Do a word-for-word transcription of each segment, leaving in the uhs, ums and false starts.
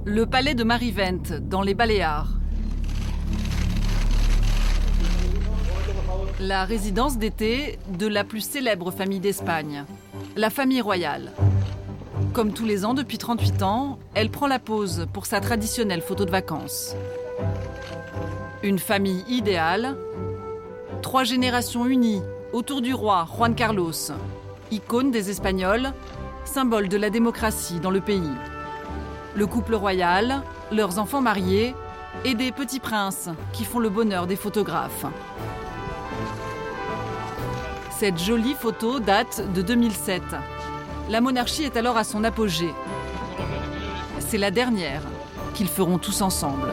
Le palais de Marivent, dans les Baléares. La résidence d'été de la plus célèbre famille d'Espagne, la famille royale. Comme tous les ans depuis trente-huit ans, elle prend la pose pour sa traditionnelle photo de vacances. Une famille idéale, trois générations unies autour du roi Juan Carlos, icône des Espagnols, symbole de la démocratie dans le pays. Le couple royal, leurs enfants mariés et des petits princes qui font le bonheur des photographes. Cette jolie photo date de deux mille sept. La monarchie est alors à son apogée. C'est la dernière qu'ils feront tous ensemble.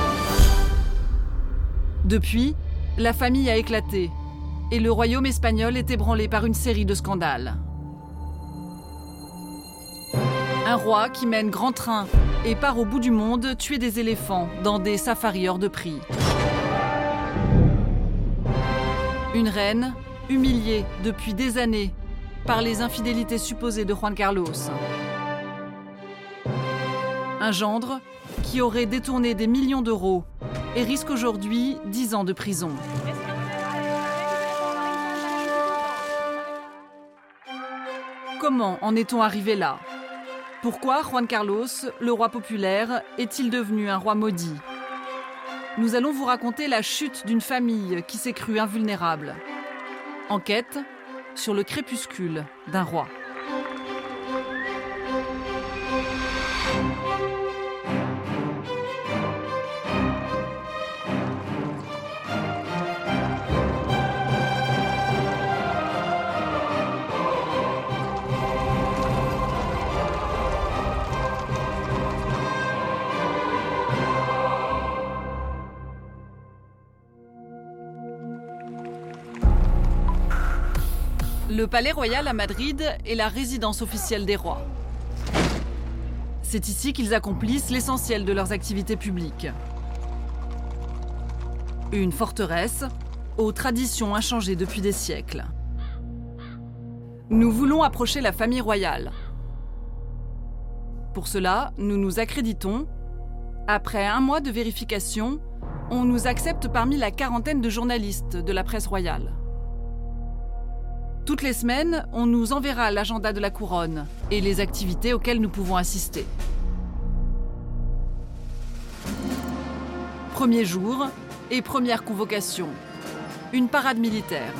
Depuis, la famille a éclaté et le royaume espagnol est ébranlé par une série de scandales. Un roi qui mène grand train et part au bout du monde tuer des éléphants dans des safaris hors de prix. Une reine humiliée depuis des années par les infidélités supposées de Juan Carlos. Un gendre qui aurait détourné des millions d'euros et risque aujourd'hui dix ans de prison. Comment en est-on arrivé là ? Pourquoi Juan Carlos, le roi populaire, est-il devenu un roi maudit ? Nous allons vous raconter la chute d'une famille qui s'est crue invulnérable. Enquête sur le crépuscule d'un roi. Le Palais Royal à Madrid est la résidence officielle des rois. C'est ici qu'ils accomplissent l'essentiel de leurs activités publiques. Une forteresse aux traditions inchangées depuis des siècles. Nous voulons approcher la famille royale. Pour cela, nous nous accréditons. Après un mois de vérification, on nous accepte parmi la quarantaine de journalistes de la presse royale. Toutes les semaines, on nous enverra l'agenda de la couronne et les activités auxquelles nous pouvons assister. Premier jour et première convocation. Une parade militaire.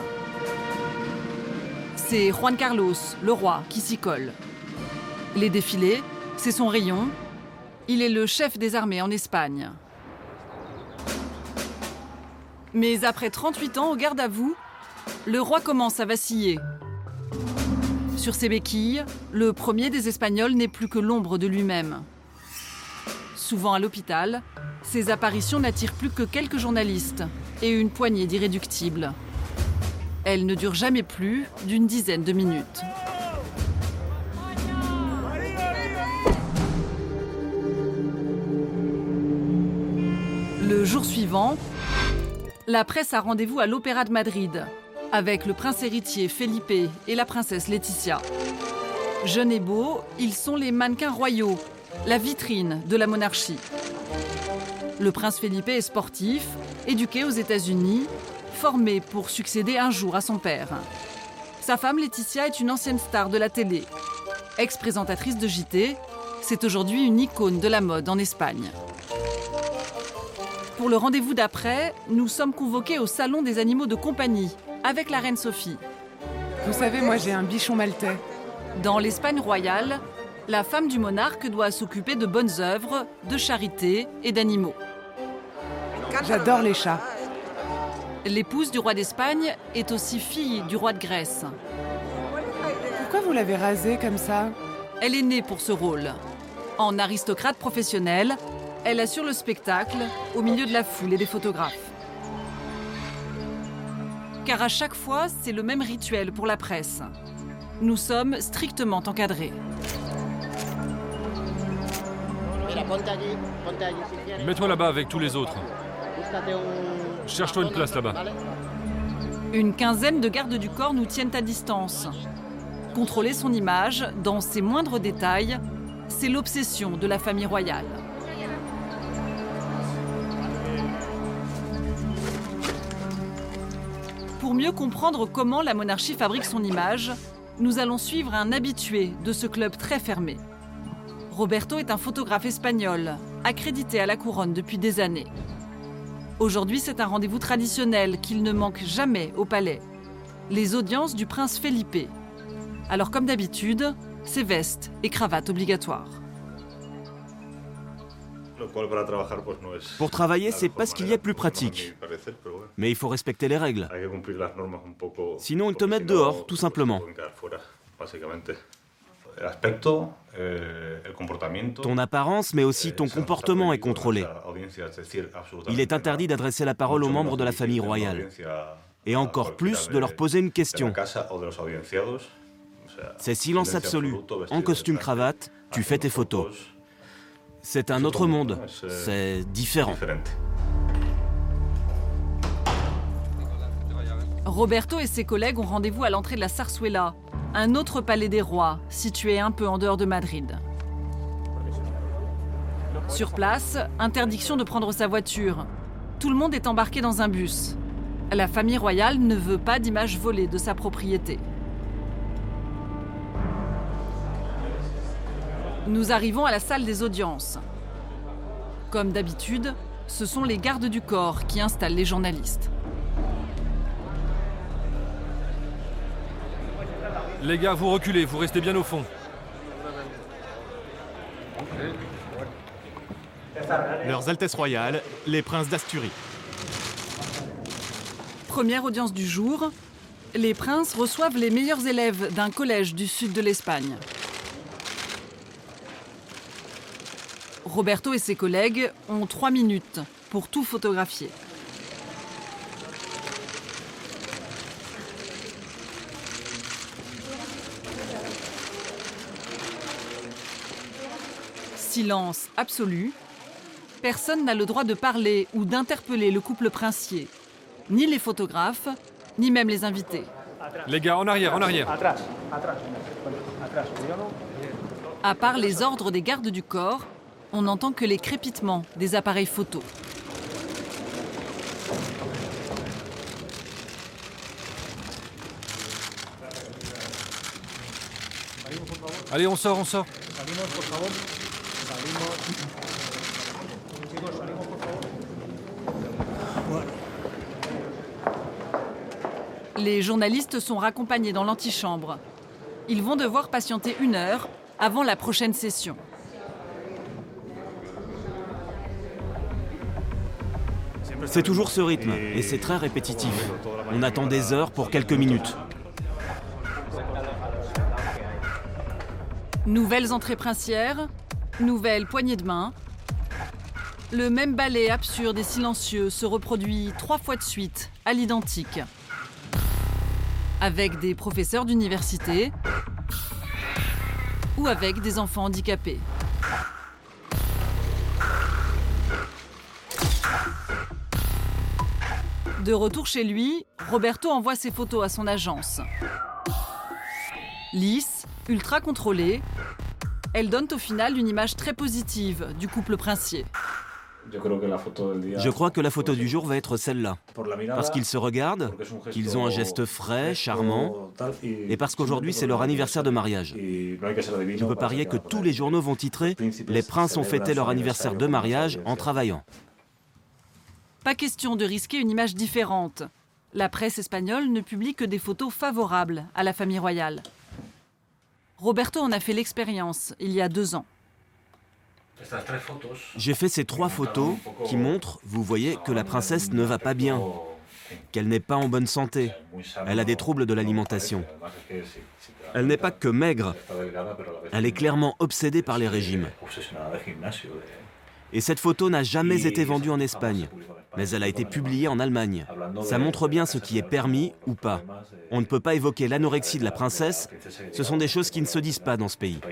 C'est Juan Carlos, le roi, qui s'y colle. Les défilés, c'est son rayon. Il est le chef des armées en Espagne. Mais après trente-huit ans au garde à vous, le roi commence à vaciller. Sur ses béquilles, le premier des Espagnols n'est plus que l'ombre de lui-même. Souvent à l'hôpital, ses apparitions n'attirent plus que quelques journalistes et une poignée d'irréductibles. Elles ne durent jamais plus d'une dizaine de minutes. Le jour suivant, la presse a rendez-vous à l'Opéra de Madrid, avec le prince héritier Felipe et la princesse Laetitia. Jeunes et beaux, ils sont les mannequins royaux, la vitrine de la monarchie. Le prince Felipe est sportif, éduqué aux États-Unis, formé pour succéder un jour à son père. Sa femme Laetitia est une ancienne star de la télé. Ex-présentatrice de J T, c'est aujourd'hui une icône de la mode en Espagne. Pour le rendez-vous d'après, nous sommes convoqués au Salon des animaux de compagnie, avec la reine Sophie. Vous savez, moi j'ai un bichon maltais. Dans l'Espagne royale, la femme du monarque doit s'occuper de bonnes œuvres, de charité et d'animaux. J'adore les chats. L'épouse du roi d'Espagne est aussi fille du roi de Grèce. Pourquoi vous l'avez rasée comme ça ? Elle est née pour ce rôle. En aristocrate professionnelle, elle assure le spectacle au milieu de la foule et des photographes. Car à chaque fois, c'est le même rituel pour la presse. Nous sommes strictement encadrés. Mets-toi là-bas avec tous les autres. Cherche-toi une place là-bas. Une quinzaine de gardes du corps nous tiennent à distance. Contrôler son image, dans ses moindres détails, c'est l'obsession de la famille royale. Pour mieux comprendre comment la monarchie fabrique son image, nous allons suivre un habitué de ce club très fermé. Roberto est un photographe espagnol, accrédité à la couronne depuis des années. Aujourd'hui, c'est un rendez-vous traditionnel qu'il ne manque jamais au palais. Les audiences du prince Felipe. Alors comme d'habitude, c'est veste et cravate obligatoires. Pour travailler, c'est pas ce qu'il y a de plus pratique. Mais il faut respecter les règles. Sinon, ils te mettent dehors, tout simplement. Ton apparence, mais aussi ton comportement est contrôlé. Il est interdit d'adresser la parole aux membres de la famille royale. Et encore plus de leur poser une question. C'est silence absolu. En costume cravate, tu fais tes photos. C'est un autre monde. C'est différent. Roberto et ses collègues ont rendez-vous à l'entrée de la Zarzuela, un autre palais des rois, situé un peu en dehors de Madrid. Sur place, interdiction de prendre sa voiture. Tout le monde est embarqué dans un bus. La famille royale ne veut pas d'images volées de sa propriété. Nous arrivons à la salle des audiences. Comme d'habitude, ce sont les gardes du corps qui installent les journalistes. Les gars, vous reculez, vous restez bien au fond. Leurs Altesses royales, les princes d'Asturie. Première audience du jour, les princes reçoivent les meilleurs élèves d'un collège du sud de l'Espagne. Roberto et ses collègues ont trois minutes pour tout photographier. Silence absolu. Personne n'a le droit de parler ou d'interpeller le couple princier. Ni les photographes, ni même les invités. Les gars, en arrière, en arrière. À part les ordres des gardes du corps, on n'entend que les crépitements des appareils photo. Allez, on sort, on sort. Les journalistes sont raccompagnés dans l'antichambre. Ils vont devoir patienter une heure avant la prochaine session. C'est toujours ce rythme, et c'est très répétitif. On attend des heures pour quelques minutes. Nouvelles entrées princières, nouvelles poignées de main. Le même ballet absurde et silencieux se reproduit trois fois de suite, à l'identique. Avec des professeurs d'université ou avec des enfants handicapés. De retour chez lui, Roberto envoie ses photos à son agence. Lisse, ultra contrôlée, elles donnent au final une image très positive du couple princier. Je crois que la photo du jour va être celle-là. Parce qu'ils se regardent, qu'ils ont un geste frais, charmant, et parce qu'aujourd'hui c'est leur anniversaire de mariage. Je peux parier que tous les journaux vont titrer « Les princes ont fêté leur anniversaire de mariage en travaillant ». Pas question de risquer une image différente. La presse espagnole ne publie que des photos favorables à la famille royale. Roberto en a fait l'expérience il y a deux ans. J'ai fait ces trois photos qui montrent, vous voyez, que la princesse ne va pas bien, qu'elle n'est pas en bonne santé. Elle a des troubles de l'alimentation. Elle n'est pas que maigre, elle est clairement obsédée par les régimes. Et cette photo n'a jamais été vendue en Espagne, mais elle a été publiée en Allemagne. Ça montre bien ce qui est permis ou pas. On ne peut pas évoquer l'anorexie de la princesse, ce sont des choses qui ne se disent pas dans ce pays.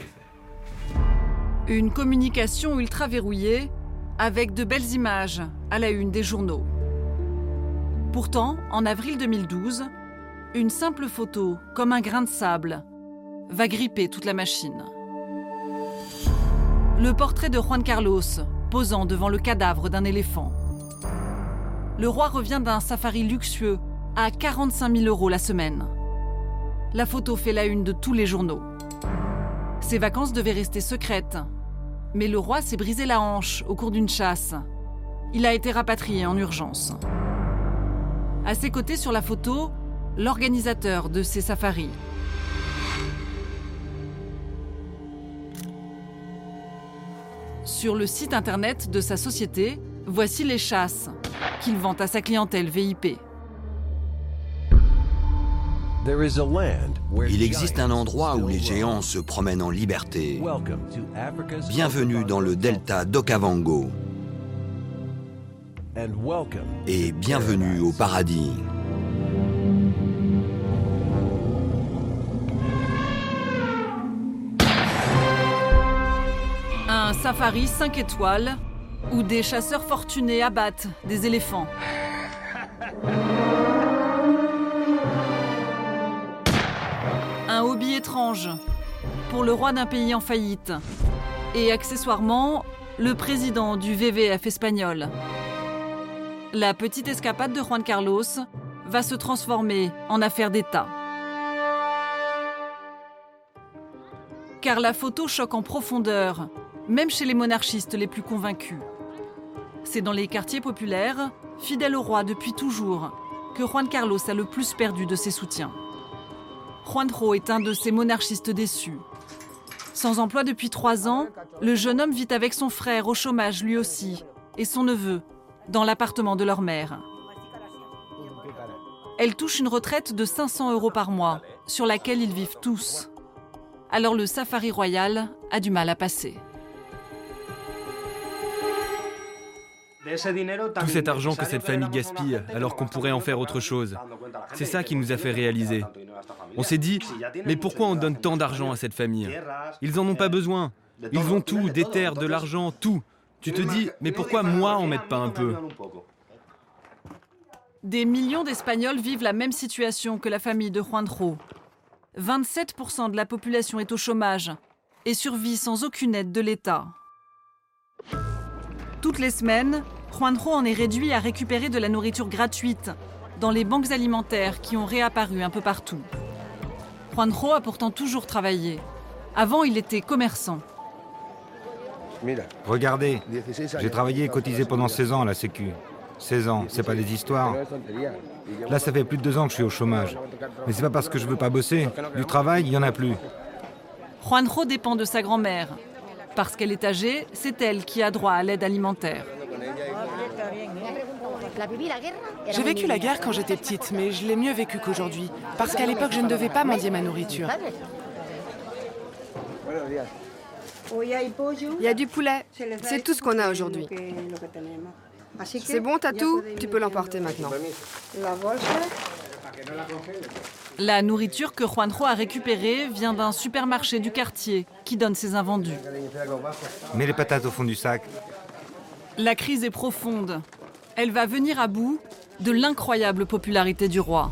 Une communication ultra verrouillée, avec de belles images à la une des journaux. Pourtant, en avril deux mille douze, une simple photo, comme un grain de sable, va gripper toute la machine. Le portrait de Juan Carlos, posant devant le cadavre d'un éléphant. Le roi revient d'un safari luxueux, à quarante-cinq mille euros la semaine. La photo fait la une de tous les journaux. Ses vacances devaient rester secrètes. Mais le roi s'est brisé la hanche au cours d'une chasse. Il a été rapatrié en urgence. À ses côtés sur la photo, l'organisateur de ces safaris. Sur le site internet de sa société, voici les chasses qu'il vend à sa clientèle V I P. Il existe un endroit où les géants se promènent en liberté. Bienvenue dans le delta d'Okavango. Et bienvenue au paradis. Un safari cinq étoiles où des chasseurs fortunés abattent des éléphants. Un hobby étrange pour le roi d'un pays en faillite. Et accessoirement, le président du V V F espagnol. La petite escapade de Juan Carlos va se transformer en affaire d'État. Car la photo choque en profondeur, même chez les monarchistes les plus convaincus. C'est dans les quartiers populaires, fidèles au roi depuis toujours, que Juan Carlos a le plus perdu de ses soutiens. Juanjo est un de ces monarchistes déçus. Sans emploi depuis trois ans, le jeune homme vit avec son frère au chômage lui aussi, et son neveu, dans l'appartement de leur mère. Elle touche une retraite de cinq cents euros par mois, sur laquelle ils vivent tous. Alors le safari royal a du mal à passer. Tout cet argent que cette famille gaspille, alors qu'on pourrait en faire autre chose. C'est ça qui nous a fait réaliser. On s'est dit, mais pourquoi on donne tant d'argent à cette famille? Ils en ont pas besoin. Ils ont tout, des terres, de l'argent, tout. Tu te dis, mais pourquoi moi en mettre pas un peu? Des millions d'Espagnols vivent la même situation que la famille de Juanjo. vingt-sept pour cent de la population est au chômage et survit sans aucune aide de l'État. Toutes les semaines, Juanjo en est réduit à récupérer de la nourriture gratuite dans les banques alimentaires qui ont réapparu un peu partout. Juanjo a pourtant toujours travaillé. Avant, il était commerçant. Regardez, j'ai travaillé et cotisé pendant seize ans à la Sécu. seize ans, c'est pas des histoires. Là, ça fait plus de deux ans que je suis au chômage. Mais c'est pas parce que je veux pas bosser. Du travail, il y en a plus. Juanjo dépend de sa grand-mère. Parce qu'elle est âgée, c'est elle qui a droit à l'aide alimentaire. J'ai vécu la guerre quand j'étais petite, mais je l'ai mieux vécu qu'aujourd'hui. Parce qu'à l'époque, je ne devais pas mendier ma nourriture. Il y a du poulet. C'est tout ce qu'on a aujourd'hui. C'est bon, t'as tout? Tu peux l'emporter maintenant. La nourriture que Juanjo a récupérée vient d'un supermarché du quartier qui donne ses invendus. Mets les patates au fond du sac. La crise est profonde. Elle va venir à bout de l'incroyable popularité du roi.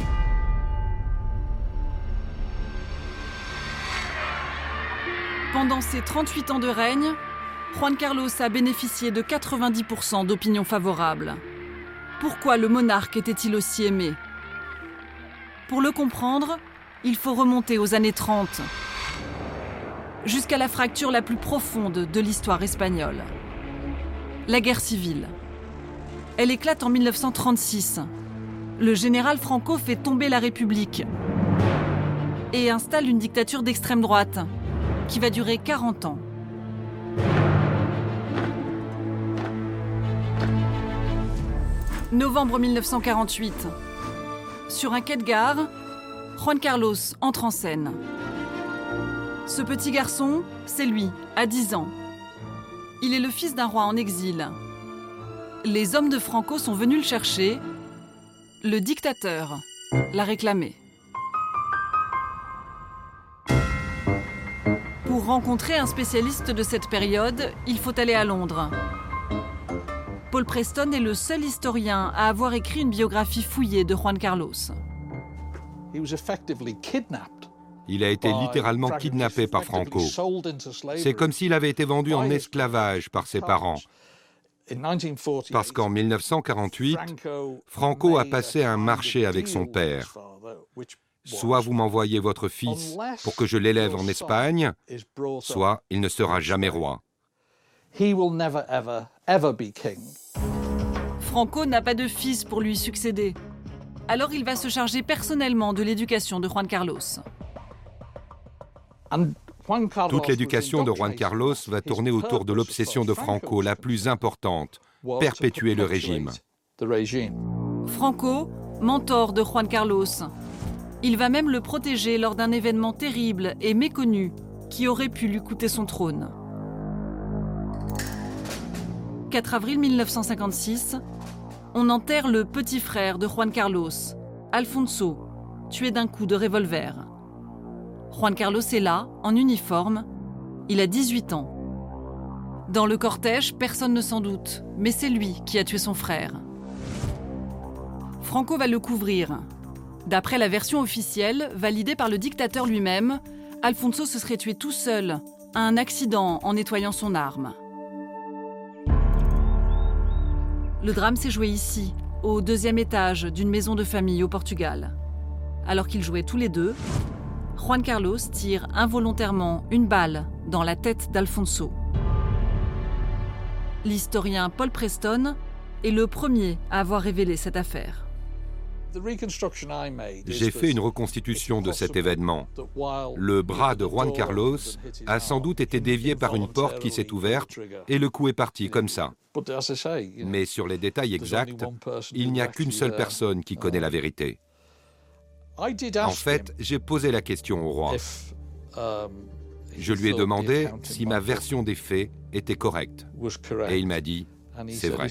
Pendant ses trente-huit ans de règne, Juan Carlos a bénéficié de quatre-vingt-dix pour cent d'opinions favorables. Pourquoi le monarque était-il aussi aimé? Pour le comprendre, il faut remonter aux années trente, jusqu'à la fracture la plus profonde de l'histoire espagnole. La guerre civile. Elle éclate en mille neuf cent trente-six. Le général Franco fait tomber la République et installe une dictature d'extrême droite qui va durer quarante ans. Novembre mille neuf cent quarante-huit. Sur un quai de gare, Juan Carlos entre en scène. Ce petit garçon, c'est lui, à dix ans. Il est le fils d'un roi en exil. Les hommes de Franco sont venus le chercher. Le dictateur l'a réclamé. Pour rencontrer un spécialiste de cette période, il faut aller à Londres. Paul Preston est le seul historien à avoir écrit une biographie fouillée de Juan Carlos. Il a été littéralement kidnappé par Franco. C'est comme s'il avait été vendu en esclavage par ses parents. Parce qu'en mille neuf cent quarante-huit, Franco a passé un marché avec son père. Soit vous m'envoyez votre fils pour que je l'élève en Espagne, soit il ne sera jamais roi. Franco n'a pas de fils pour lui succéder. Alors il va se charger personnellement de l'éducation de Juan Carlos. Toute l'éducation de Juan Carlos va tourner autour de l'obsession de Franco, la plus importante, perpétuer le régime. Franco, mentor de Juan Carlos. Il va même le protéger lors d'un événement terrible et méconnu qui aurait pu lui coûter son trône. quatre avril mille neuf cent cinquante-six, on enterre le petit frère de Juan Carlos, Alfonso, tué d'un coup de revolver. Juan Carlos est là, en uniforme. Il a dix-huit ans. Dans le cortège, personne ne s'en doute, mais c'est lui qui a tué son frère. Franco va le couvrir. D'après la version officielle, validée par le dictateur lui-même, Alfonso se serait tué tout seul, à un accident en nettoyant son arme. Le drame s'est joué ici, au deuxième étage d'une maison de famille au Portugal. Alors qu'ils jouaient tous les deux, Juan Carlos tire involontairement une balle dans la tête d'Alfonso. L'historien Paul Preston est le premier à avoir révélé cette affaire. J'ai fait une reconstitution de cet événement. Le bras de Juan Carlos a sans doute été dévié par une porte qui s'est ouverte et le coup est parti comme ça. Mais sur les détails exacts, il n'y a qu'une seule personne qui connaît la vérité. En fait, j'ai posé la question au roi. Je lui ai demandé si ma version des faits était correcte. Et il m'a dit, c'est vrai.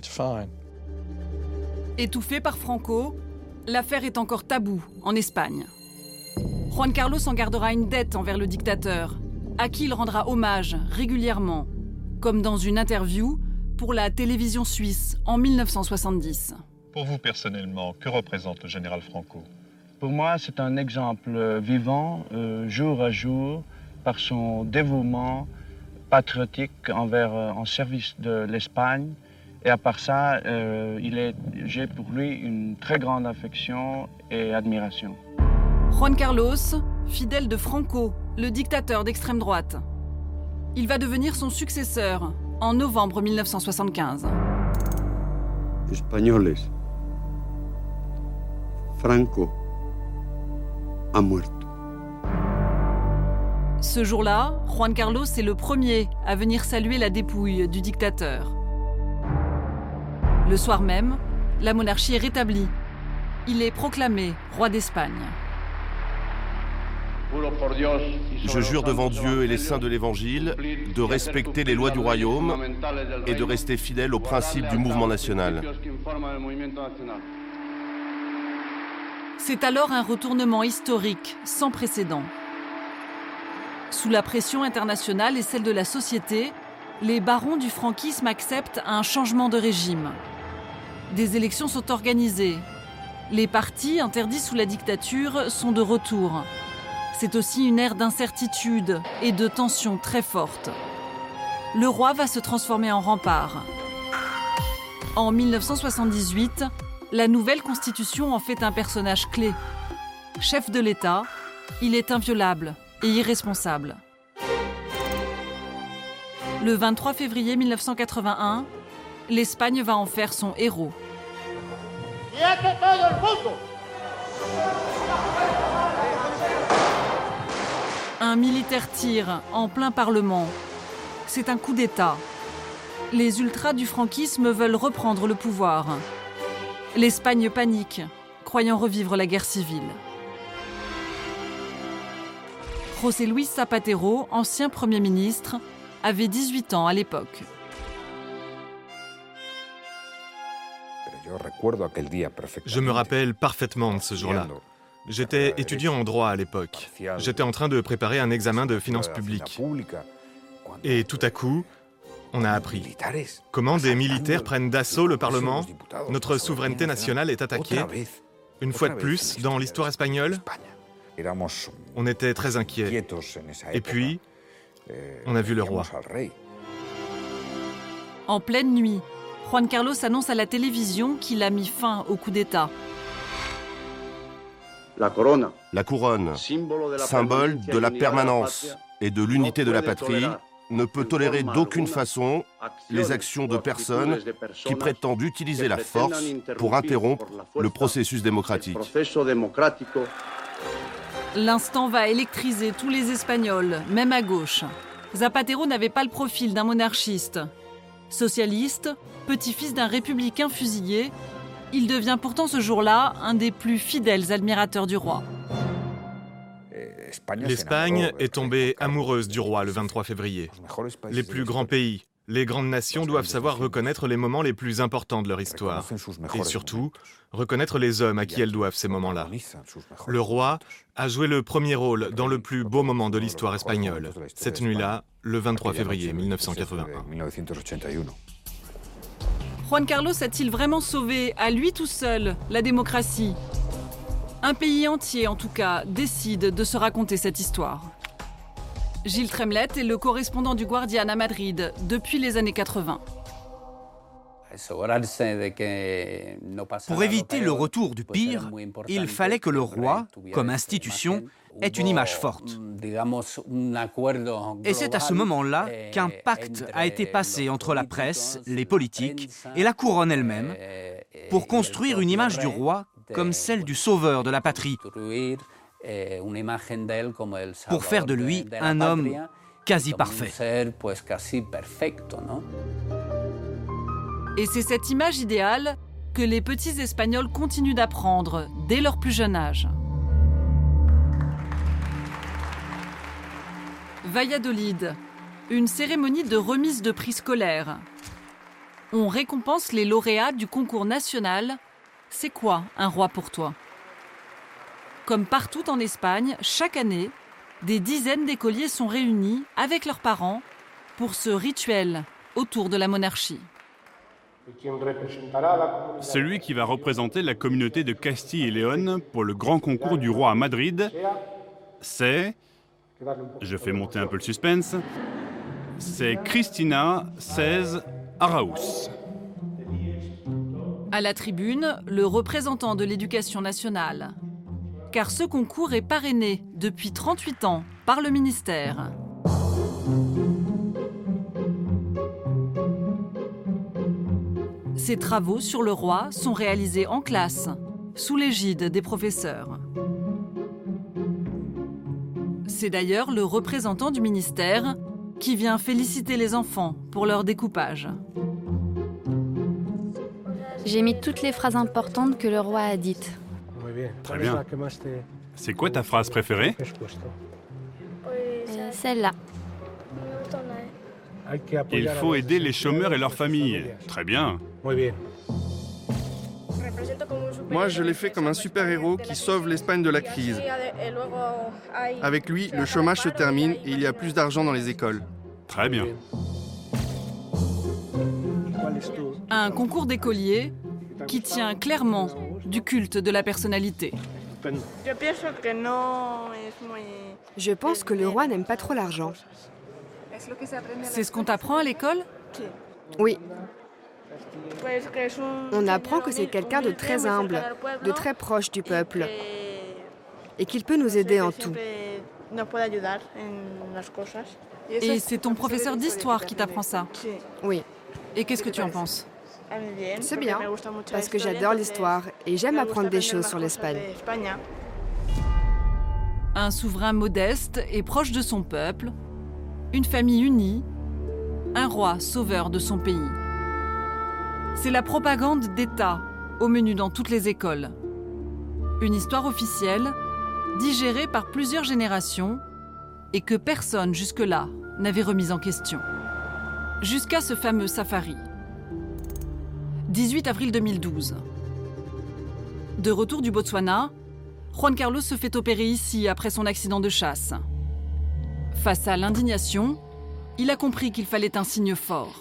Étouffé par Franco, l'affaire est encore taboue en Espagne. Juan Carlos en gardera une dette envers le dictateur, à qui il rendra hommage régulièrement, comme dans une interview pour la télévision suisse en mille neuf cent soixante-dix. Pour vous personnellement, que représente le général Franco ? Pour moi, c'est un exemple vivant, euh, jour à jour, par son dévouement patriotique envers, euh, en service de l'Espagne. Et à part ça, euh, il est, j'ai pour lui une très grande affection et admiration. Juan Carlos, fidèle de Franco, le dictateur d'extrême droite. Il va devenir son successeur en novembre mille neuf cent soixante-quinze. Españoles. Franco a muerto. Ce jour-là, Juan Carlos est le premier à venir saluer la dépouille du dictateur. Le soir même, la monarchie est rétablie. Il est proclamé roi d'Espagne. Je jure devant Dieu et les saints de l'Évangile de respecter les lois du royaume et de rester fidèle aux principes du mouvement national. C'est alors un retournement historique sans précédent. Sous la pression internationale et celle de la société, les barons du franquisme acceptent un changement de régime. Des élections sont organisées. Les partis interdits sous la dictature sont de retour. C'est aussi une ère d'incertitude et de tensions très fortes. Le roi va se transformer en rempart. En mille neuf cent soixante-dix-huit, la nouvelle constitution en fait un personnage clé. Chef de l'État, il est inviolable et irresponsable. Le vingt-trois février mille neuf cent quatre-vingt-un, l'Espagne va en faire son héros. Un militaire tire en plein Parlement. C'est un coup d'État. Les ultras du franquisme veulent reprendre le pouvoir. L'Espagne panique, croyant revivre la guerre civile. José Luis Zapatero, ancien Premier ministre, avait dix-huit ans à l'époque. Je me rappelle parfaitement de ce jour-là. J'étais étudiant en droit à l'époque. J'étais en train de préparer un examen de finances publiques. Et tout à coup, on a appris comment des militaires prennent d'assaut le Parlement. Notre souveraineté nationale est attaquée. Une fois de plus, dans l'histoire espagnole, on était très inquiets. Et puis, on a vu le roi. En pleine nuit, Juan Carlos annonce à la télévision qu'il a mis fin au coup d'État. La couronne, symbole de la permanence et de l'unité de la patrie, ne peut tolérer d'aucune façon les actions de personnes qui prétendent utiliser la force pour interrompre le processus démocratique. L'instant va électriser tous les Espagnols, même à gauche. Zapatero n'avait pas le profil d'un monarchiste. Socialiste, petit-fils d'un républicain fusillé, il devient pourtant ce jour-là un des plus fidèles admirateurs du roi. L'Espagne est tombée amoureuse du roi le vingt-trois février. Les plus grands pays, les grandes nations doivent savoir reconnaître les moments les plus importants de leur histoire. Et surtout, reconnaître les hommes à qui elles doivent ces moments-là. Le roi a joué le premier rôle dans le plus beau moment de l'histoire espagnole. Cette nuit-là, le vingt-trois février mille neuf cent quatre-vingt-un. Juan Carlos a-t-il vraiment sauvé, à lui tout seul, la démocratie ? Un pays entier, en tout cas, décide de se raconter cette histoire. Gilles Tremlett est le correspondant du Guardian à Madrid depuis les années quatre-vingt. Pour éviter le retour du pire, il fallait que le roi, comme institution, ait une image forte. Et c'est à ce moment-là qu'un pacte a été passé entre la presse, les politiques et la couronne elle-même pour construire une image du roi comme celle du sauveur de la patrie, pour faire de lui un homme quasi parfait. Et c'est cette image idéale que les petits Espagnols continuent d'apprendre dès leur plus jeune âge. Valladolid, une cérémonie de remise de prix scolaires. On récompense les lauréats du concours national. C'est quoi un roi pour toi ? Comme partout en Espagne, chaque année, des dizaines d'écoliers sont réunis avec leurs parents pour ce rituel autour de la monarchie. Celui qui va représenter la communauté de Castille et Léon pour le grand concours du roi à Madrid, c'est... Je fais monter un peu le suspense. C'est Cristina Sáez Araúz. À la tribune, le représentant de l'éducation nationale. Car ce concours est parrainé depuis trente-huit ans par le ministère. Ces travaux sur le roi sont réalisés en classe, sous l'égide des professeurs. C'est d'ailleurs le représentant du ministère qui vient féliciter les enfants pour leur découpage. J'ai mis toutes les phrases importantes que le roi a dites. Très bien. C'est quoi ta phrase préférée ? euh, Celle-là. Il faut aider les chômeurs et leurs familles. Très bien. Moi, je l'ai fait comme un super-héros qui sauve l'Espagne de la crise. Avec lui, le chômage se termine et il y a plus d'argent dans les écoles. Très bien. Un concours d'écoliers qui tient clairement du culte de la personnalité. Je pense que le roi n'aime pas trop l'argent. C'est ce qu'on t'apprend à l'école ? Oui. On apprend que c'est quelqu'un de très humble, de très proche du peuple, et qu'il peut nous aider en tout. Et c'est ton professeur d'histoire qui t'apprend ça ? Oui. Et qu'est-ce que tu en penses ? C'est bien, parce que j'adore l'histoire et j'aime apprendre des choses sur l'Espagne. Un souverain modeste et proche de son peuple, une famille unie, un roi sauveur de son pays. C'est la propagande d'État au menu dans toutes les écoles. Une histoire officielle, digérée par plusieurs générations et que personne jusque-là n'avait remise en question. Jusqu'à ce fameux safari. dix-huit avril deux mille douze. De retour du Botswana, Juan Carlos se fait opérer ici après son accident de chasse. Face à l'indignation, il a compris qu'il fallait un signe fort.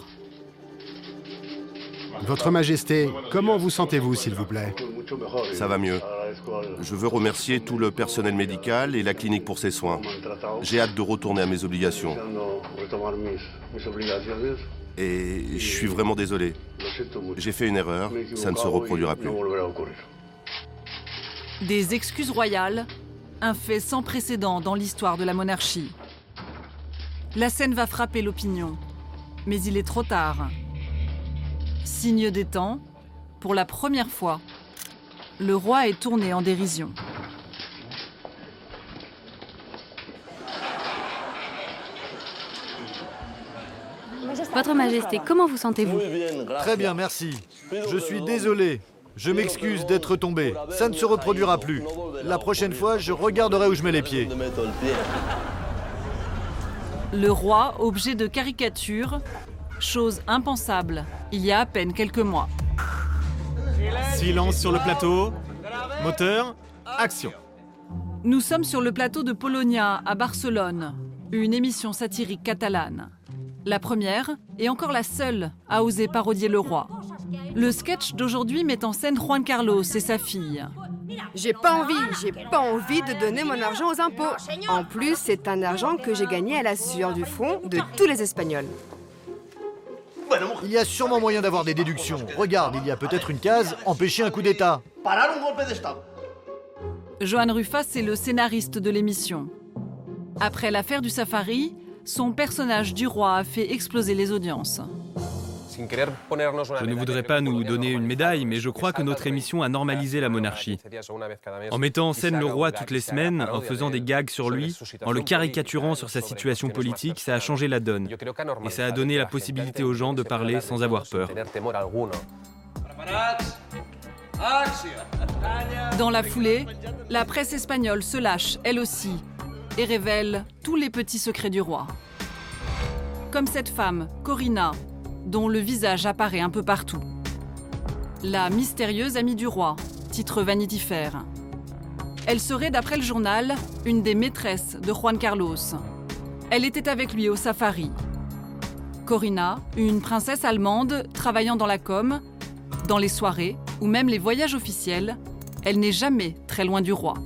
Votre Majesté, comment vous sentez-vous, s'il vous plaît ? Ça va mieux. Je veux remercier tout le personnel médical et la clinique pour ses soins. J'ai hâte de retourner à mes obligations. Et je suis vraiment désolé. J'ai fait une erreur, ça ne se reproduira plus. Des excuses royales, un fait sans précédent dans l'histoire de la monarchie. La scène va frapper l'opinion, mais il est trop tard. Signe des temps, pour la première fois, le roi est tourné en dérision. Votre Majesté, comment vous sentez-vous? Très bien, merci. Je suis désolé. Je m'excuse d'être tombé. Ça ne se reproduira plus. La prochaine fois, je regarderai où je mets les pieds. Le roi, objet de caricature, chose impensable il y a à peine quelques mois. Silence sur le plateau. Moteur, action. Nous sommes sur le plateau de Polonia, à Barcelone, une émission satirique catalane. La première, et encore la seule, à oser parodier le roi. Le sketch d'aujourd'hui met en scène Juan Carlos et sa fille. J'ai pas envie, j'ai pas envie de donner mon argent aux impôts. En plus, c'est un argent que j'ai gagné à la sueur du front de tous les Espagnols. Il y a sûrement moyen d'avoir des déductions. Regarde, il y a peut-être une case « Empêcher un coup d'État ». Joan Rufas est le scénariste de l'émission. Après l'affaire du safari, son personnage du roi a fait exploser les audiences. Je ne voudrais pas nous donner une médaille, mais je crois que notre émission a normalisé la monarchie. En mettant en scène le roi toutes les semaines, en faisant des gags sur lui, en le caricaturant sur sa situation politique, ça a changé la donne. Et ça a donné la possibilité aux gens de parler sans avoir peur. Dans la foulée, la presse espagnole se lâche, elle aussi, et révèle tous les petits secrets du roi. Comme cette femme, Corina, dont le visage apparaît un peu partout. La mystérieuse amie du roi, titre Vanity Fair. Elle serait, d'après le journal, une des maîtresses de Juan Carlos. Elle était avec lui au safari. Corina, une princesse allemande travaillant dans la com, dans les soirées ou même les voyages officiels, elle n'est jamais très loin du roi.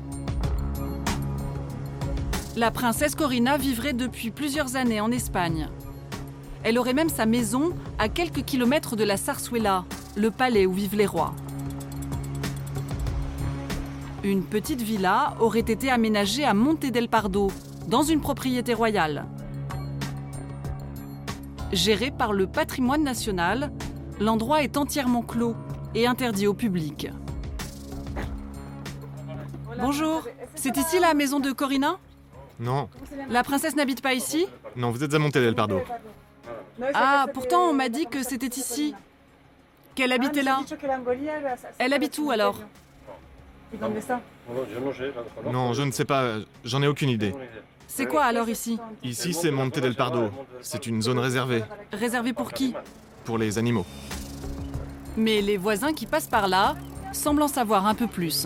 La princesse Corina vivrait depuis plusieurs années en Espagne. Elle aurait même sa maison à quelques kilomètres de la Zarzuela, le palais où vivent les rois. Une petite villa aurait été aménagée à Monte del Pardo, dans une propriété royale. Gérée par le patrimoine national, l'endroit est entièrement clos et interdit au public. Bonjour, c'est ici la maison de Corina ? Non. La princesse n'habite pas ici ? Non, vous êtes à Monte del Pardo. Ah, pourtant on m'a dit que c'était ici. Qu'elle habitait là. Elle habite où alors ? Non, je ne sais pas, j'en ai aucune idée. C'est quoi alors ici ? Ici, c'est Monte del Pardo. C'est une zone réservée. Réservée pour qui ? Pour les animaux. Mais les voisins qui passent par là semblent en savoir un peu plus.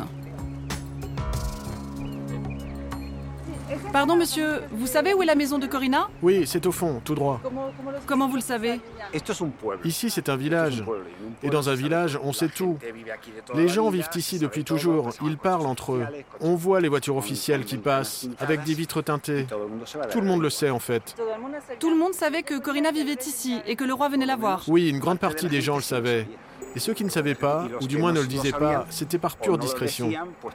Pardon monsieur, vous savez où est la maison de Corina ? Oui, c'est au fond, tout droit. Comment vous le savez ? Ici, c'est un village. Et dans un village, on sait tout. Les gens vivent ici depuis toujours. Ils parlent entre eux. On voit les voitures officielles qui passent, avec des vitres teintées. Tout le monde le sait, en fait. Tout le monde savait que Corina vivait ici et que le roi venait la voir ? Oui, une grande partie des gens le savaient. Et ceux qui ne savaient pas, ou du moins ne le disaient pas, c'était par pure discrétion.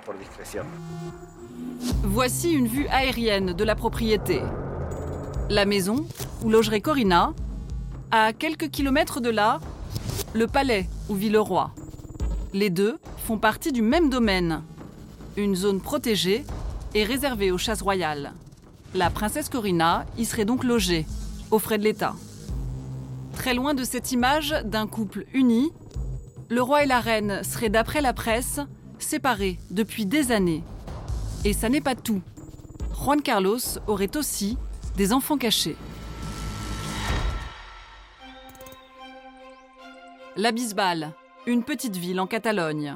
Voici une vue aérienne de la propriété. La maison, où logerait Corina, à quelques kilomètres de là, le palais où vit le roi. Les deux font partie du même domaine, une zone protégée et réservée aux chasses royales. La princesse Corina y serait donc logée, aux frais de l'État. Très loin de cette image d'un couple uni, le roi et la reine seraient, d'après la presse, séparés depuis des années. Et ça n'est pas tout. Juan Carlos aurait aussi des enfants cachés. La Bisbal, une petite ville en Catalogne.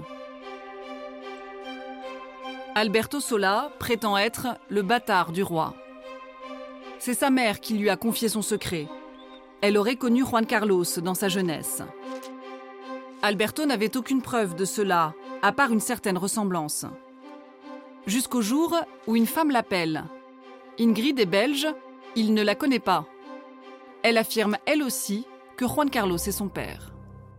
Alberto Sola prétend être le bâtard du roi. C'est sa mère qui lui a confié son secret. Elle aurait connu Juan Carlos dans sa jeunesse. Alberto n'avait aucune preuve de cela, à part une certaine ressemblance. Jusqu'au jour où une femme l'appelle. Ingrid est belge, il ne la connaît pas. Elle affirme elle aussi que Juan Carlos est son père.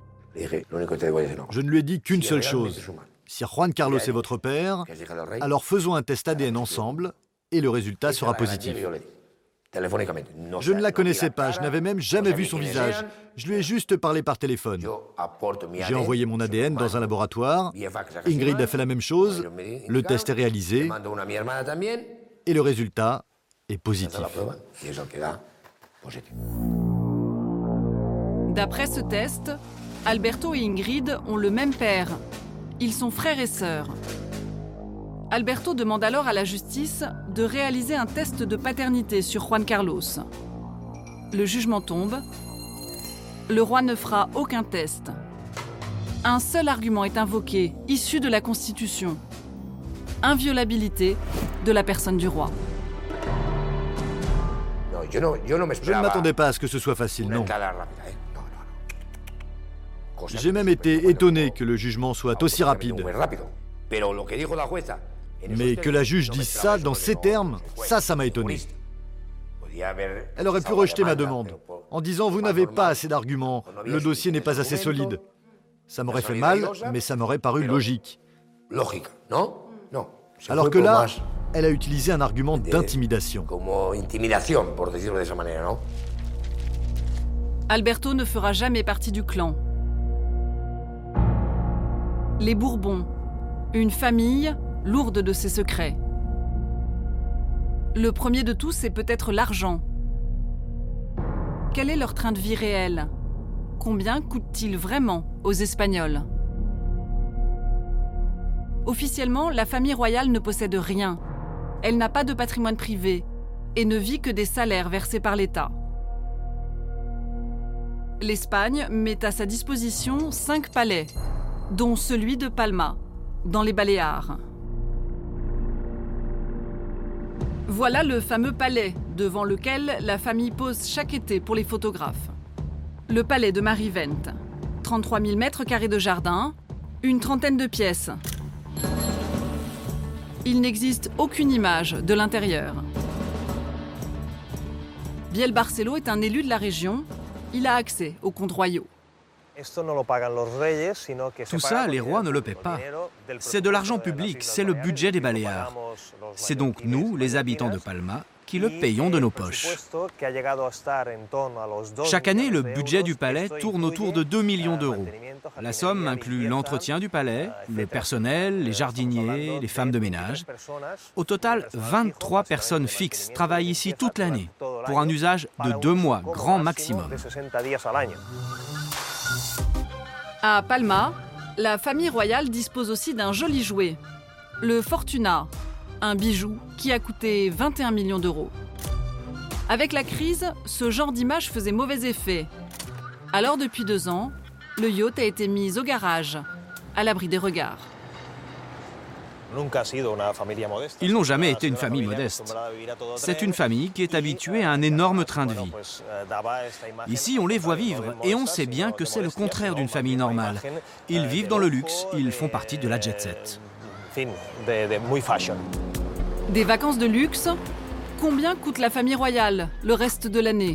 Je ne lui ai dit qu'une seule chose. Si Juan Carlos est votre père, alors faisons un test A D N ensemble et le résultat sera positif. Je ne la connaissais pas, je n'avais même jamais vu son visage. Je lui ai juste parlé par téléphone. J'ai envoyé mon A D N dans un laboratoire. Ingrid a fait la même chose. Le test est réalisé. Et le résultat est positif. D'après ce test, Alberto et Ingrid ont le même père. Ils sont frères et sœurs. Alberto demande alors à la justice de réaliser un test de paternité sur Juan Carlos. Le jugement tombe. Le roi ne fera aucun test. Un seul argument est invoqué, issu de la Constitution. Inviolabilité de la personne du roi. Je ne m'attendais pas à ce que ce soit facile, non. J'ai même été étonné que le jugement soit aussi rapide. Mais que la juge dise ça dans ces termes, ça, ça m'a étonné. Elle aurait pu rejeter ma demande, en disant « Vous n'avez pas assez d'arguments, le dossier n'est pas assez solide ». Ça m'aurait fait mal, mais ça m'aurait paru logique. Alors que là, elle a utilisé un argument d'intimidation. Alberto ne fera jamais partie du clan. Les Bourbons, une famille lourde de ses secrets. Le premier de tous, c'est peut-être l'argent. Quel est leur train de vie réel? Combien coûte-t-il vraiment aux Espagnols? Officiellement, la famille royale ne possède rien. Elle n'a pas de patrimoine privé et ne vit que des salaires versés par l'État. L'Espagne met à sa disposition cinq palais, dont celui de Palma, dans les Baléares. Voilà le fameux palais devant lequel la famille pose chaque été pour les photographes. Le palais de Marivent, trente-trois mille mètres carrés de jardin, une trentaine de pièces. Il n'existe aucune image de l'intérieur. Biel Barcelo est un élu de la région. Il a accès aux comptes royaux. Tout ça, les rois ne le paient pas. C'est de l'argent public, c'est le budget des Baléares. C'est donc nous, les habitants de Palma, qui le payons de nos poches. Chaque année, le budget du palais tourne autour de deux millions d'euros. La somme inclut l'entretien du palais, le personnel, les jardiniers, les femmes de ménage. Au total, vingt-trois personnes fixes travaillent ici toute l'année, pour un usage de deux mois, grand maximum. À Palma, la famille royale dispose aussi d'un joli jouet, le Fortuna, un bijou qui a coûté vingt et un millions d'euros. Avec la crise, ce genre d'image faisait mauvais effet. Alors depuis deux ans, le yacht a été mis au garage, à l'abri des regards. Ils n'ont jamais été une famille modeste. C'est une famille qui est habituée à un énorme train de vie. Ici, on les voit vivre et on sait bien que c'est le contraire d'une famille normale. Ils vivent dans le luxe, ils font partie de la jet-set. Des vacances de luxe? Combien coûte la famille royale le reste de l'année?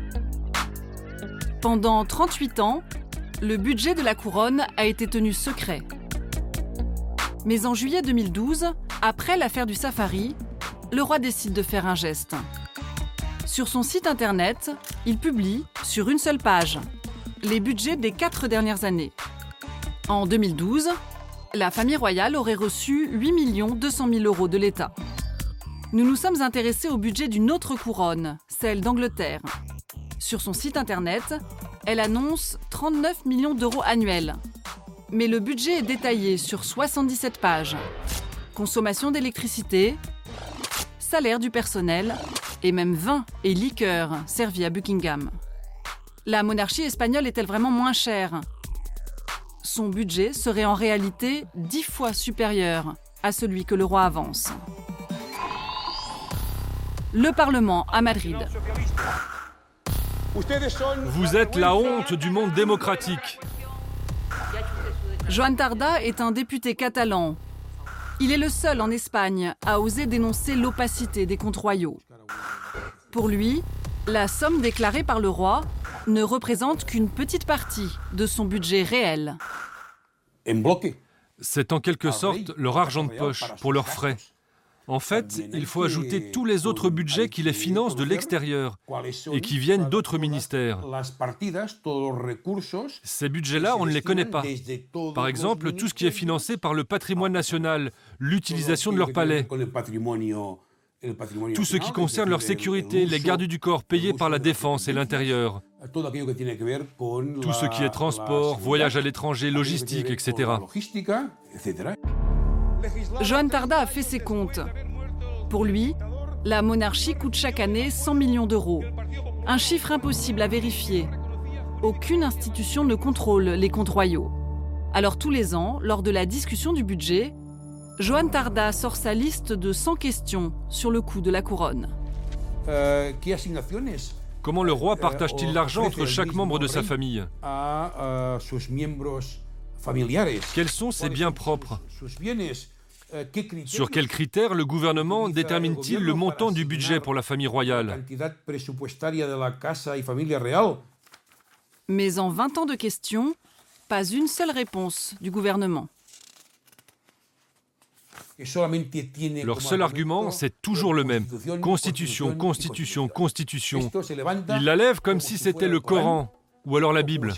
Pendant trente-huit ans, le budget de la couronne a été tenu secret. Mais en juillet deux mille douze, après l'affaire du safari, le roi décide de faire un geste. Sur son site internet, il publie, sur une seule page, les budgets des quatre dernières années. En deux mille douze, la famille royale aurait reçu huit millions deux cent mille euros de l'État. Nous nous sommes intéressés au budget d'une autre couronne, celle d'Angleterre. Sur son site internet, elle annonce trente-neuf millions d'euros annuels. Mais le budget est détaillé sur soixante-dix-sept pages. Consommation d'électricité, salaire du personnel et même vin et liqueurs servis à Buckingham. La monarchie espagnole est-elle vraiment moins chère? Son budget serait en réalité dix fois supérieur à celui que le roi avance. Le Parlement à Madrid. Vous êtes la honte du monde démocratique. Joan Tardà est un député catalan. Il est le seul en Espagne à oser dénoncer l'opacité des comptes royaux. Pour lui, La somme déclarée par le roi ne représente qu'une petite partie de son budget réel. C'est en quelque sorte leur argent de poche pour leurs frais. En fait, il faut ajouter tous les autres budgets qui les financent de l'extérieur et qui viennent d'autres ministères. Ces budgets-là, on ne les connaît pas. Par exemple, tout ce qui est financé par le patrimoine national, l'utilisation de leur palais, tout ce qui concerne leur sécurité, les gardes du corps payés par la défense et l'intérieur, tout ce qui est transport, voyage à l'étranger, logistique, et cetera. Joan Tardà a fait ses comptes. Pour lui, la monarchie coûte chaque année cent millions d'euros. Un chiffre impossible à vérifier. Aucune institution ne contrôle les comptes royaux. Alors tous les ans, lors de la discussion du budget, Joan Tardà sort sa liste de cent questions sur le coût de la couronne. Comment le roi partage-t-il l'argent entre chaque membre de sa famille? Quels sont ses biens propres? Sur quels critères le gouvernement détermine-t-il le montant du budget pour la famille royale? Mais en vingt ans de questions, pas une seule réponse du gouvernement. Leur seul argument, c'est toujours le même. Constitution, constitution, constitution. Ils la lèvent comme si c'était le Coran ou alors la Bible.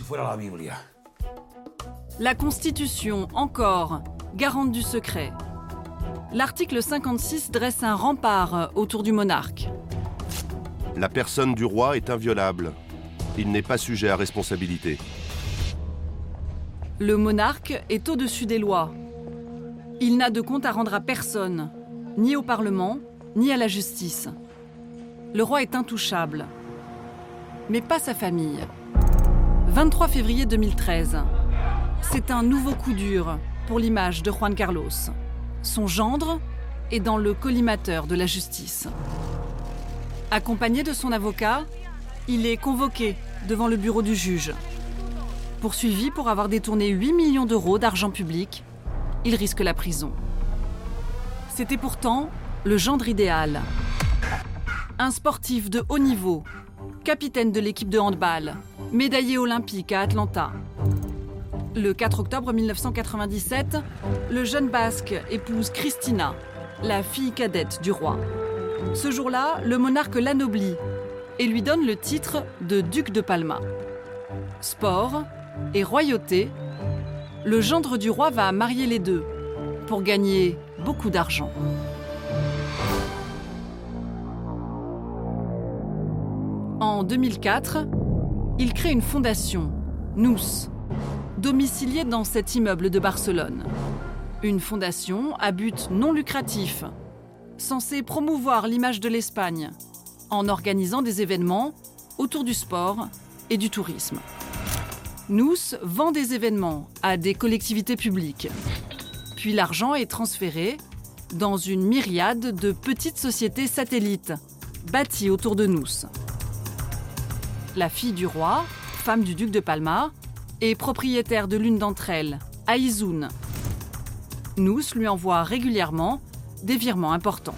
La Constitution, encore, garante du secret. L'article cinquante-six dresse un rempart autour du monarque. La personne du roi est inviolable. Il n'est pas sujet à responsabilité. Le monarque est au-dessus des lois. Il n'a de compte à rendre à personne, ni au Parlement, ni à la justice. Le roi est intouchable. Mais pas sa famille. vingt-trois février deux mille treize. C'est un nouveau coup dur pour l'image de Juan Carlos. Son gendre est dans le collimateur de la justice. Accompagné de son avocat, il est convoqué devant le bureau du juge. Poursuivi pour avoir détourné huit millions d'euros d'argent public, il risque la prison. C'était pourtant le gendre idéal. Un sportif de haut niveau, capitaine de l'équipe de handball, médaillé olympique à Atlanta. Le quatre octobre mille neuf cent quatre-vingt-dix-sept, le jeune Basque épouse Cristina, la fille cadette du roi. Ce jour-là, le monarque l'anoblit et lui donne le titre de duc de Palma. Sport et royauté, le gendre du roi va marier les deux pour gagner beaucoup d'argent. En deux mille quatre, il crée une fondation, Nous, domiciliée dans cet immeuble de Barcelone. Une fondation à but non lucratif, censée promouvoir l'image de l'Espagne en organisant des événements autour du sport et du tourisme. Nous vend des événements à des collectivités publiques. Puis l'argent est transféré dans une myriade de petites sociétés satellites bâties autour de Nous. La fille du roi, femme du duc de Palma, est propriétaire de l'une d'entre elles, à Izun. Nous lui envoie régulièrement des virements importants.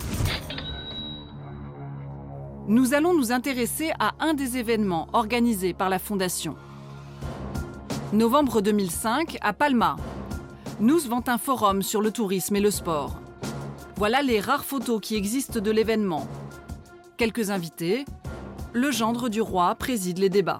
Nous allons nous intéresser à un des événements organisés par la Fondation. Novembre deux mille cinq, à Palma, Nous vend un forum sur le tourisme et le sport. Voilà les rares photos qui existent de l'événement. Quelques invités, le gendre du roi préside les débats.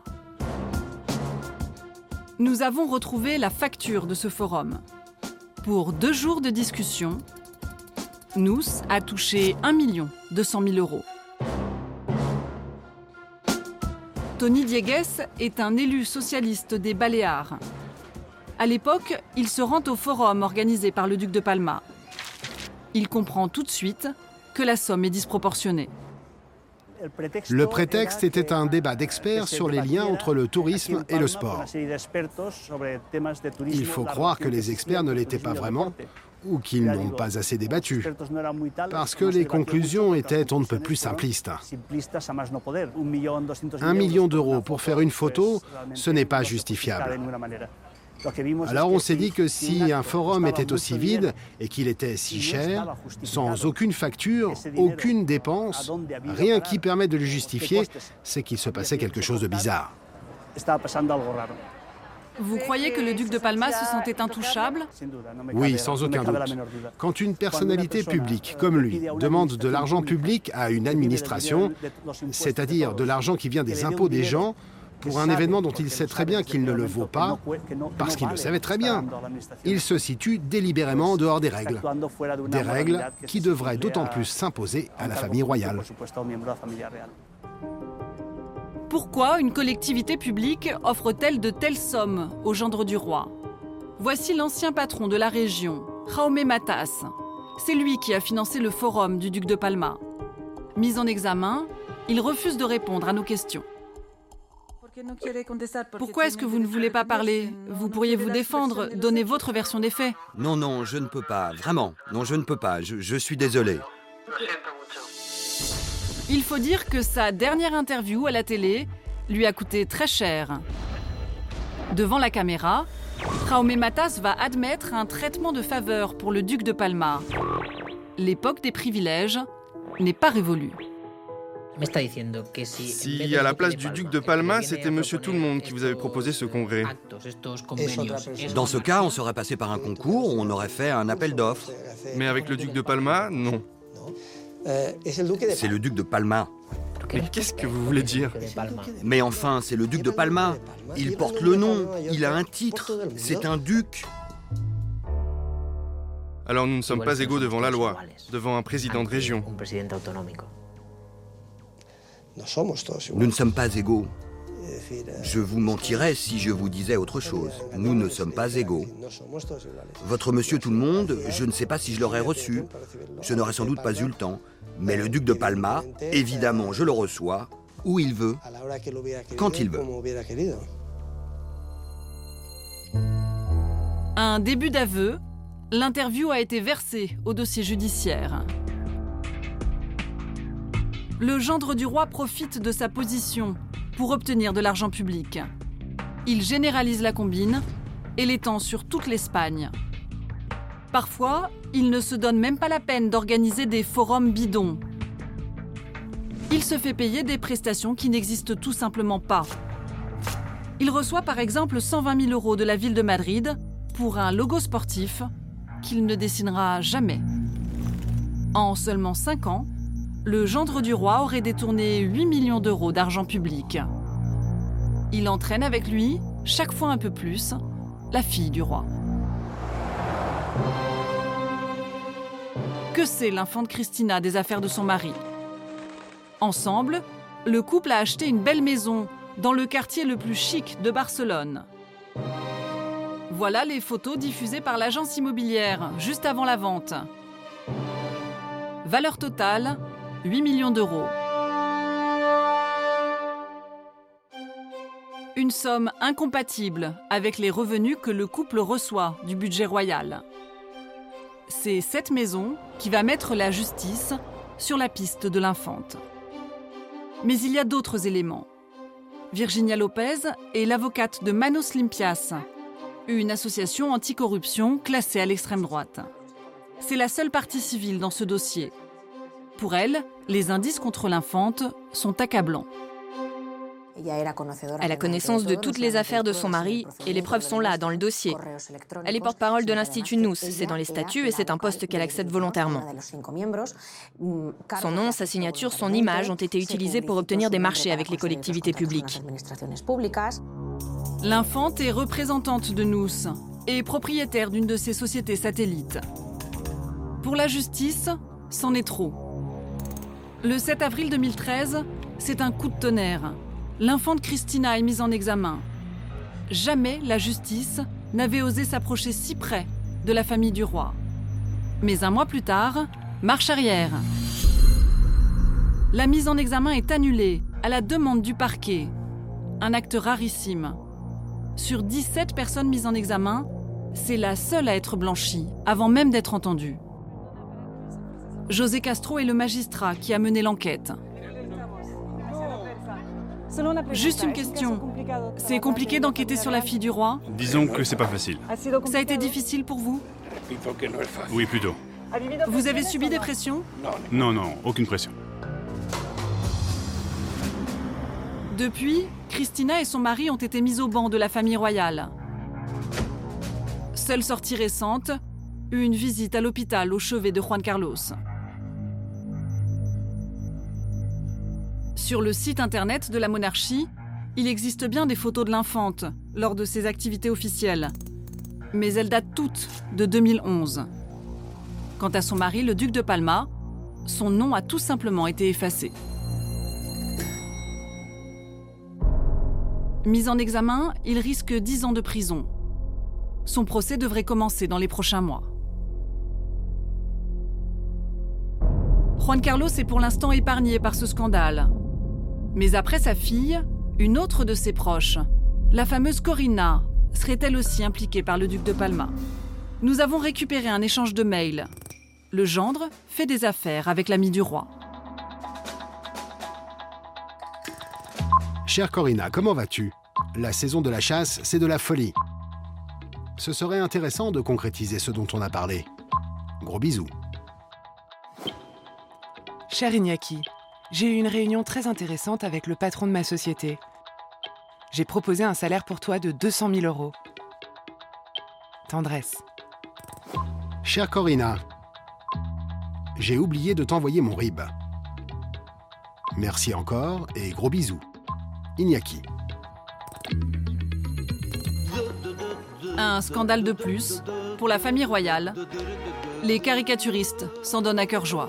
Nous avons retrouvé la facture de ce forum. Pour deux jours de discussion, Nous a touché un million deux cent mille euros. Tony Diegues est un élu socialiste des Baléares. À l'époque, il se rend au forum organisé par le duc de Palma. Il comprend tout de suite que la somme est disproportionnée. Le prétexte était un débat d'experts sur les liens entre le tourisme et le sport. Il faut croire que les experts ne l'étaient pas vraiment ou qu'ils n'ont pas assez débattu, parce que les conclusions étaient on ne peut plus simplistes. Un million d'euros pour faire une photo, ce n'est pas justifiable. Alors on s'est dit que si un forum était aussi vide et qu'il était si cher, sans aucune facture, aucune dépense, rien qui permet de le justifier, c'est qu'il se passait quelque chose de bizarre. Vous croyez que le duc de Palma se sentait intouchable? Oui, sans aucun doute. Quand une personnalité publique comme lui demande de l'argent public à une administration, c'est-à-dire de l'argent qui vient des impôts des gens, pour un événement dont il sait très bien qu'il ne le vaut pas, parce qu'il le savait très bien, il se situe délibérément en dehors des règles. Des règles qui devraient d'autant plus s'imposer à la famille royale. Pourquoi une collectivité publique offre-t-elle de telles sommes au gendre du roi? Voici l'ancien patron de la région, Jaume Matas. C'est lui qui a financé le forum du duc de Palma. Mis en examen, il refuse de répondre à nos questions. Pourquoi est-ce que vous ne voulez pas parler? Vous pourriez vous défendre, donner votre version des faits. Non, non, je ne peux pas, vraiment. Non, je ne peux pas, je, je suis désolé. Il faut dire que sa dernière interview à la télé lui a coûté très cher. Devant la caméra, Jaume Matas va admettre un traitement de faveur pour le duc de L'époque des privilèges n'est pas révolue. Si à la place du duc de Palma, c'était Monsieur Tout-le-Monde qui vous avait proposé ce congrès. Dans ce cas, on serait passé par un concours ou on aurait fait un appel d'offres. Mais avec le duc de Palma, non. C'est le duc de Palma. Mais qu'est-ce que vous voulez dire? Mais enfin, c'est le duc de Palma. Il porte le nom, il a un titre, c'est un duc. Alors nous ne sommes pas égaux devant la loi, devant un président de région. Nous ne sommes pas égaux. Je vous mentirais si je vous disais autre chose. Nous ne sommes pas égaux. Votre monsieur Tout-le-Monde, je ne sais pas si je l'aurais reçu. Je n'aurais sans doute pas eu le temps. Mais le duc de Palma, évidemment, je le reçois où il veut, quand il veut. Un début d'aveu, l'interview a été versée au dossier judiciaire. Le gendre du roi profite de sa position pour obtenir de l'argent public. Il généralise la combine et l'étend sur toute l'Espagne. Parfois, il ne se donne même pas la peine d'organiser des forums bidons. Il se fait payer des prestations qui n'existent tout simplement pas. Il reçoit par exemple cent vingt mille euros de la ville de Madrid pour un logo sportif qu'il ne dessinera jamais. En seulement cinq ans, le gendre du roi aurait détourné huit millions d'euros d'argent public. Il entraîne avec lui, chaque fois un peu plus, la fille du roi. Que sait l'infante Cristina des affaires de son mari? Ensemble, le couple a acheté une belle maison dans le quartier le plus chic de Barcelone. Voilà les photos diffusées par l'agence immobilière juste avant la vente. Valeur totale, huit millions d'euros. Une somme incompatible avec les revenus que le couple reçoit du budget royal. C'est cette maison qui va mettre la justice sur la piste de l'infante. Mais il y a d'autres éléments. Virginia Lopez est l'avocate de Manos Limpias, une association anticorruption classée à l'extrême droite. C'est la seule partie civile dans ce dossier. Pour elle, les indices contre l'infante sont accablants. Elle a connaissance de toutes les affaires de son mari et les preuves sont là, dans le dossier. Elle est porte-parole de l'Institut Nous, c'est dans les statuts et c'est un poste qu'elle accepte volontairement. Son nom, sa signature, son image ont été utilisés pour obtenir des marchés avec les collectivités publiques. L'infante est représentante de Nous et propriétaire d'une de ses sociétés satellites. Pour la justice, c'en est trop. Le sept avril deux mille treize, c'est un coup de tonnerre. L'infante Cristina est mise en examen. Jamais la justice n'avait osé s'approcher si près de la famille du roi. Mais un mois plus tard, marche arrière. La mise en examen est annulée à la demande du parquet. Un acte rarissime. Sur dix-sept personnes mises en examen, c'est la seule à être blanchie, avant même d'être entendue. José Castro est le magistrat qui a mené l'enquête. Juste une question. C'est compliqué d'enquêter sur la fille du roi? Disons que c'est pas facile. Ça a été difficile pour vous? Oui, plutôt. Vous avez subi des pressions? Non, non, aucune pression. Depuis, Cristina et son mari ont été mis au ban de la famille royale. Seule sortie récente, une visite à l'hôpital au chevet de Juan Carlos. Sur le site internet de la monarchie, il existe bien des photos de l'infante lors de ses activités officielles. Mais elles datent toutes de deux mille onze. Quant à son mari, le duc de Palma, son nom a tout simplement été effacé. Mis en examen, il risque dix ans de prison. Son procès devrait commencer dans les prochains mois. Juan Carlos est pour l'instant épargné par ce scandale. Mais après sa fille, une autre de ses proches, la fameuse Corina, serait elle aussi impliquée par le duc de Palma. Nous avons récupéré un échange de mails. Le gendre fait des affaires avec l'ami du roi. Chère Corina, comment vas-tu? La saison de la chasse, c'est de la folie. Ce serait intéressant de concrétiser ce dont on a parlé. Gros bisous. Cher Iñaki, j'ai eu une réunion très intéressante avec le patron de ma société. J'ai proposé un salaire pour toi de deux cent mille euros. Tendresse. Chère Corina, j'ai oublié de t'envoyer mon R I B. Merci encore et gros bisous. Iñaki. Un scandale de plus pour la famille royale. Les caricaturistes s'en donnent à cœur joie.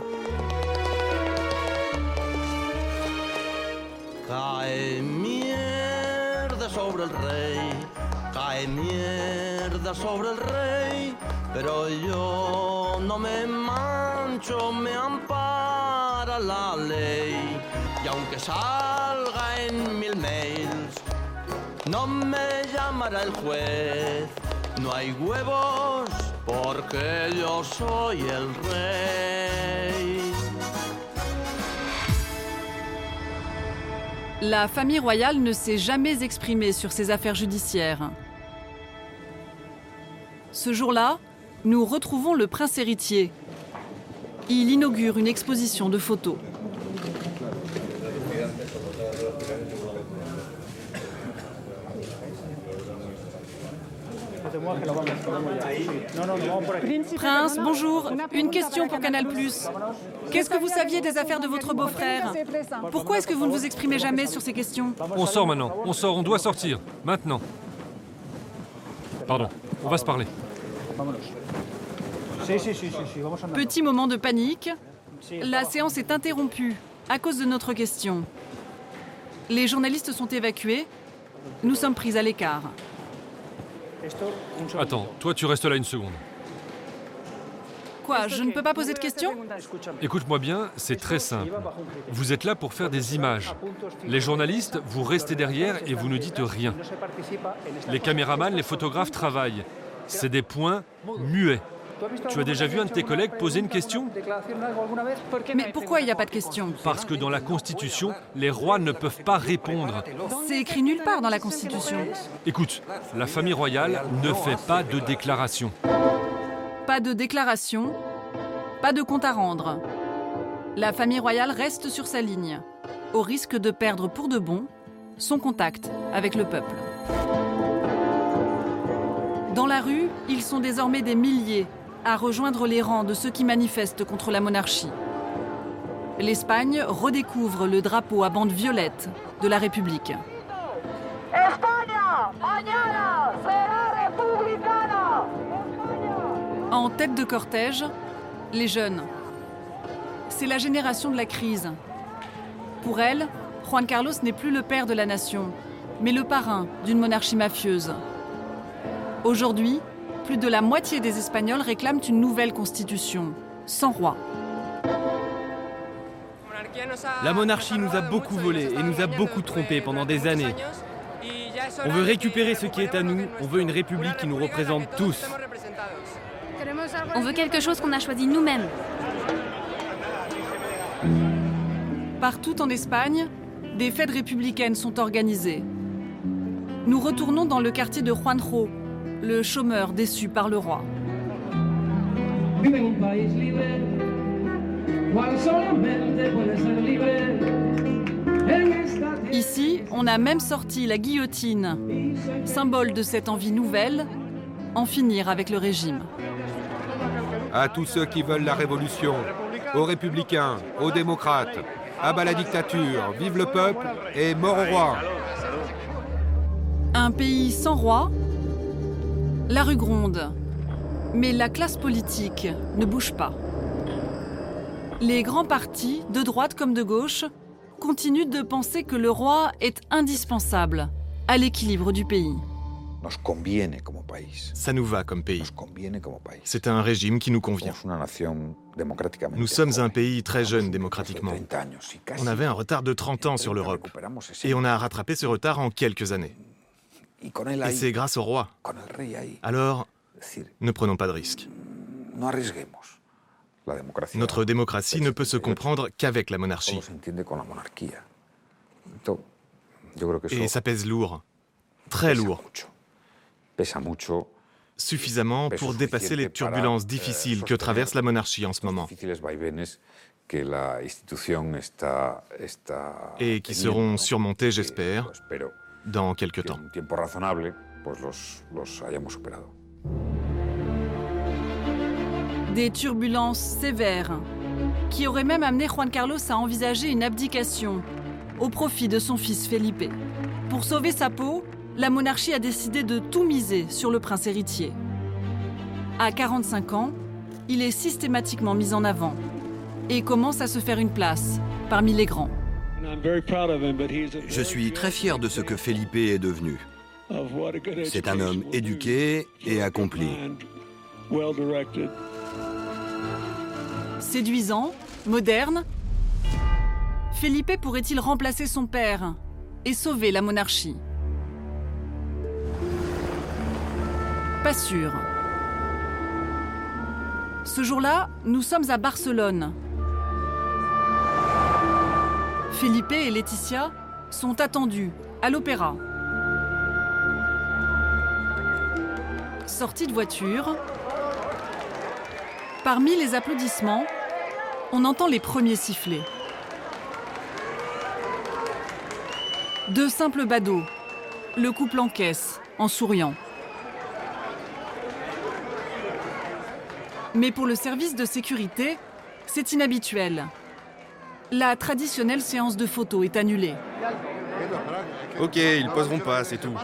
Cae mierda sobre el rey, cae mierda sobre el rey, pero yo no me mancho, me ampara la ley. Y aunque salga en mil mails, no me llamará el juez. No hay huevos porque yo soy el rey. La famille royale ne s'est jamais exprimée sur ces affaires judiciaires. Ce jour-là, nous retrouvons le prince héritier. Il inaugure une exposition de photos. Prince, bonjour. Une question pour Canal plus. Qu'est-ce que vous saviez des affaires de votre beau-frère? Pourquoi est-ce que vous ne vous exprimez jamais sur ces questions? On sort maintenant. On sort, on doit sortir. Maintenant. Pardon, on va se parler. Petit moment de panique. La séance est interrompue à cause de notre question. Les journalistes sont évacués. Nous sommes pris à l'écart. Attends, toi tu restes là une seconde. Quoi, je ne peux pas poser de questions? Écoute-moi bien, c'est très simple. Vous êtes là pour faire des images. Les journalistes, vous restez derrière et vous ne dites rien. Les caméramans, les photographes travaillent. C'est des points muets. Tu as déjà vu un de tes collègues poser une question? Mais pourquoi il n'y a pas de question? Parce que dans la Constitution, les rois ne peuvent pas répondre. C'est écrit nulle part dans la Constitution. Écoute, la famille royale ne fait pas de déclaration. Pas de déclaration, pas de compte à rendre. La famille royale reste sur sa ligne, au risque de perdre pour de bon son contact avec le peuple. Dans la rue, ils sont désormais des milliers à rejoindre les rangs de ceux qui manifestent contre la monarchie. L'Espagne redécouvre le drapeau à bande violette de la République. En tête de cortège, les jeunes. C'est la génération de la crise. Pour elle, Juan Carlos n'est plus le père de la nation, mais le parrain d'une monarchie mafieuse. Aujourd'hui, plus de la moitié des Espagnols réclament une nouvelle constitution, sans roi. La monarchie nous a beaucoup volé et nous a beaucoup trompés pendant des années. On veut récupérer ce qui est à nous, on veut une république qui nous représente tous. On veut quelque chose qu'on a choisi nous-mêmes. Partout en Espagne, des fêtes républicaines sont organisées. Nous retournons dans le quartier de Juanjo, le chômeur déçu par le roi. Ici, on a même sorti la guillotine, symbole de cette envie nouvelle, en finir avec le régime. À tous ceux qui veulent la révolution, aux républicains, aux démocrates, à bas la dictature, vive le peuple et mort au roi. Un pays sans roi, la rue gronde, mais la classe politique ne bouge pas. Les grands partis, de droite comme de gauche, continuent de penser que le roi est indispensable à l'équilibre du pays. Ça nous va comme pays. C'est un régime qui nous convient. Nous sommes un pays très jeune démocratiquement. On avait un retard de trente ans sur l'Europe. Et on a rattrapé ce retard en quelques années. Et c'est grâce au roi. Alors, ne prenons pas de risques. Notre démocratie ne peut se comprendre qu'avec la monarchie. Et ça pèse lourd, très lourd. Suffisamment pour dépasser les turbulences difficiles que traverse la monarchie en ce moment. Et qui seront surmontées, j'espère, dans quelques temps. Des turbulences sévères, qui auraient même amené Juan Carlos à envisager une abdication au profit de son fils Felipe. Pour sauver sa peau, la monarchie a décidé de tout miser sur le prince héritier. À quarante-cinq ans, il est systématiquement mis en avant et commence à se faire une place parmi les grands. Je suis très fier de ce que Felipe est devenu. C'est un homme éduqué et accompli. Séduisant, moderne, Felipe pourrait-il remplacer son père et sauver la monarchie? Pas sûr. Ce jour-là, nous sommes à Barcelone. Felipe et Laetitia sont attendus à l'opéra. Sortis de voiture, parmi les applaudissements, on entend les premiers sifflets. Deux simples badauds, le couple encaisse en souriant. Mais pour le service de sécurité, c'est inhabituel. La traditionnelle séance de photos est annulée. Ok, ils poseront pas, c'est tout.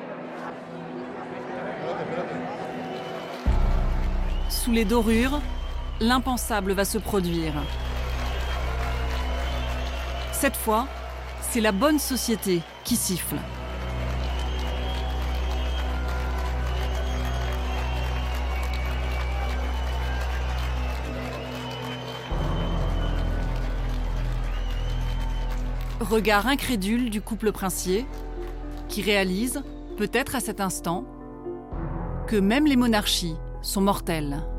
Sous les dorures, l'impensable va se produire. Cette fois, c'est la bonne société qui siffle. Regard incrédule du couple princier, qui réalise, peut-être à cet instant, que même les monarchies sont mortelles.